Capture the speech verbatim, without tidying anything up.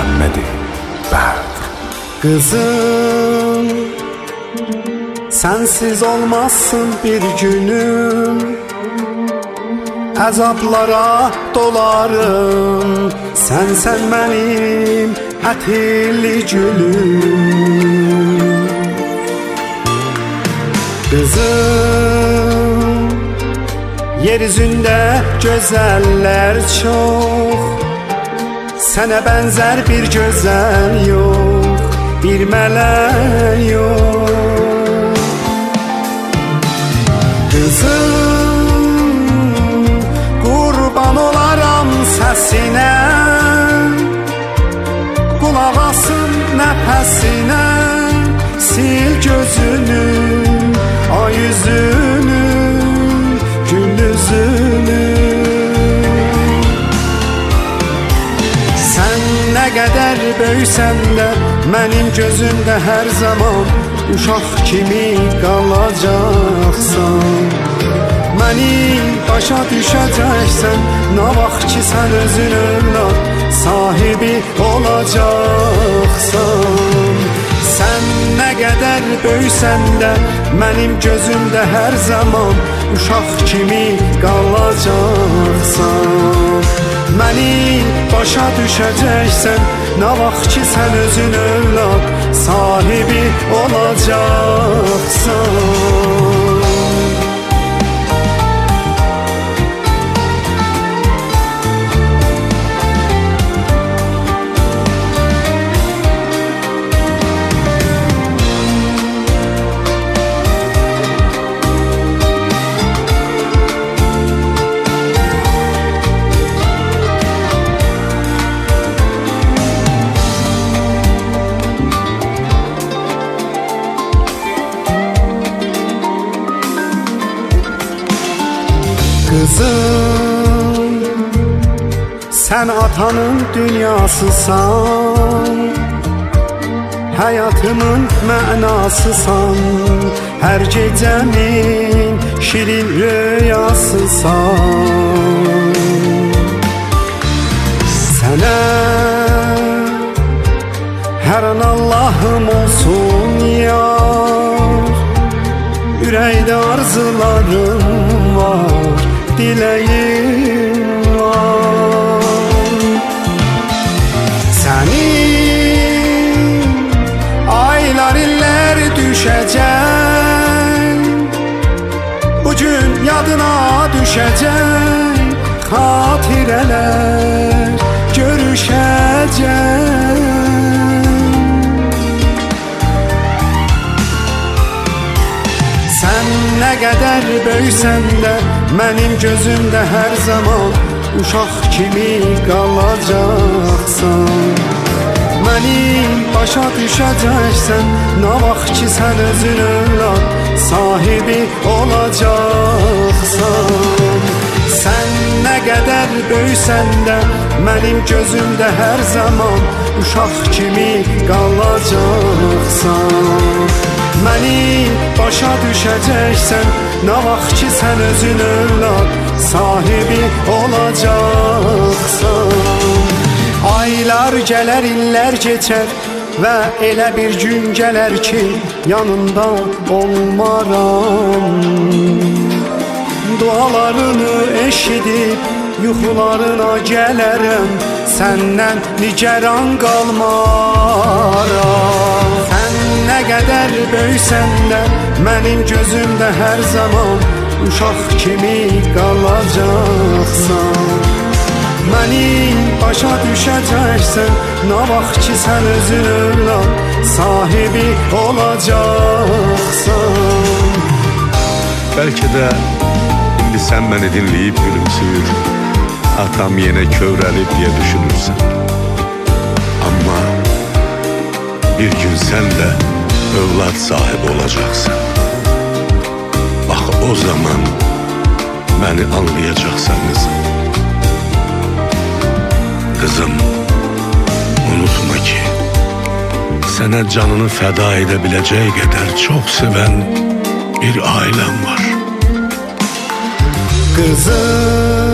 Muhammed Badr. Kızım, sensiz olmazsın bir günüm, əzablara dolarım. Sen sen benim ətirli gülüm. Kızım, yeryüzünde güzeller çok, sana benzer bir güzel yok, bir mələk yok. Kızım, qurban olaram səsinə, qulaq asın nəfəsinə. Sil gözünü, ay yüzünü, gül üzünü. Sen ne kadar böysən də mənim gözümdə hər zaman uşaq kimi qalacaqsan. Məni başa düşəcəksən, nə vaxt ki sən özün övlad sahibi olacaqsan. Sen ne kadar böysən də mənim gözümdə hər zaman uşaq kimi qalacaqsan. Məni başa düşəcəksən, nə vaxt ki sən özün övlad sahibi olacaqsan. Kızım, sen atanın dünyasısan, hayatımın mənasısan, her gecemin şirin rüyasısan. Sana her an Allah'ım olsun yar, yüreğde arzularım var, dileğim var. Senin aylar iller düşecek, bugün yadına düşecek, hatireler görüşecek. Sen ne kadar böysən də mənim gözümdə hər zaman uşaq kimi qalacaqsan. Məni başa düşəcəksən, nə vaxt ki sən özün övlad sahibi olacaqsan. Sen ne kadar böysən də mənim gözümdə hər zaman uşaq kimi qalacaqsan. Məni başa düşəcəksən, nə vaxt ki sən özün övlad sahibi olacaqsan. Aylar gələr, illər keçər və elə bir gün gələr ki yanında olmaram. Dualarını eşidib yuxularına gələrəm, səndən nigaran qalmaram. Sən nə qədər böysən də mənim gözümdə hər zaman uşaq kimi qalacaqsan. Məni başa düşəcəksən, nə vaxt ki sən özün övlad sahibi olacaqsan. Bəlkə də indi sən məni dinləyib gülümsüyür, atam yenə kövrəlib deyə düşünürsən. Amma bir gün sən də övlad sahibi olacaqsan. Bax o zaman məni anlayacaqsan qızım. Kızım, unutma ki sənə canını fəda edə biləcək qədər çox sevən bir ailəm var. Kızım,